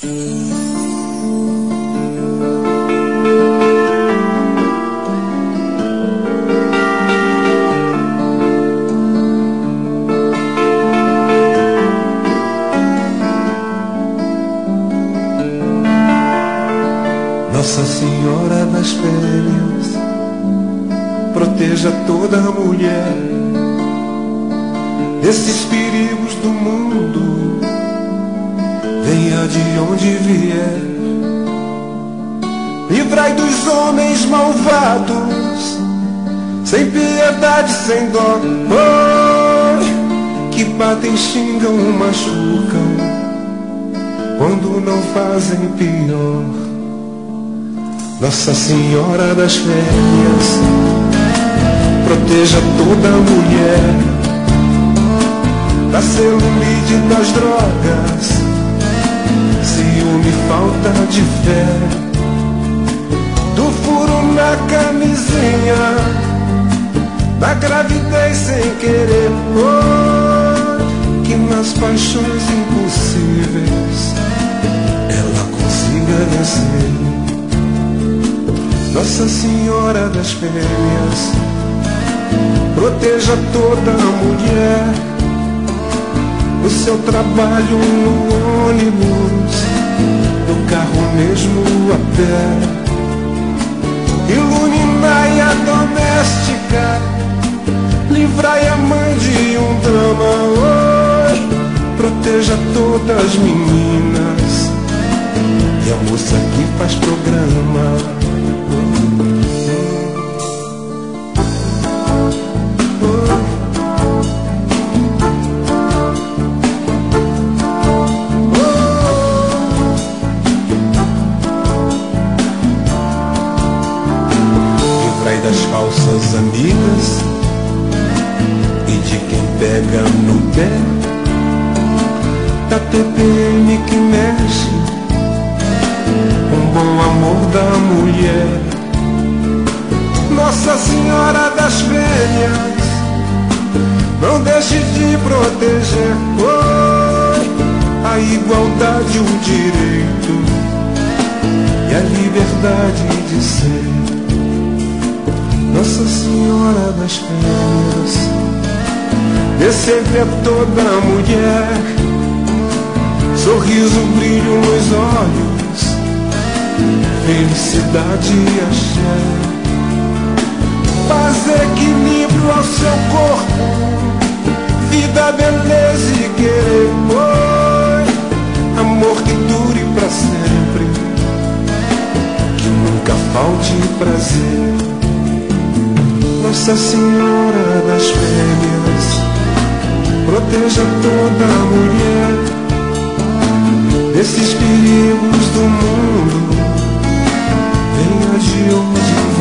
Nossa Senhora das Fêmeas, proteja toda mulher desses perigos do mundo, venha de onde vier. Livrai dos homens malvados, sem piedade, sem dó, que batem, xingam, machucam, quando não fazem pior. Nossa Senhora das Fêmeas, proteja toda mulher da celulite, das drogas, ciúme, falta de fé, do furo na camisinha, da gravidez sem querer, que nas paixões impossíveis ela consiga vencer. Nossa Senhora das Fêmeas, proteja toda mulher no seu trabalho, no ônibus, no carro mesmo, a pé. Iluminai a doméstica, livrai a mãe de um drama. Proteja todas as meninas e a moça que faz programa. Das falsas amigas e de quem pega no pé, da TPM que mexe com o bom amor da mulher. Nossa Senhora das Fêmeas, não deixe de proteger a igualdade, o direito e a liberdade de ser. Nossa Senhora das Fêmeas, dê sempre a toda mulher sorriso, brilho nos olhos, felicidade e axé, paz, equilíbrio ao seu corpo, vida, beleza e querer, amor que dure pra sempre, que nunca falte prazer. Nossa Senhora das Fêmeas, proteja toda mulher desses perigos do mundo, venha de onde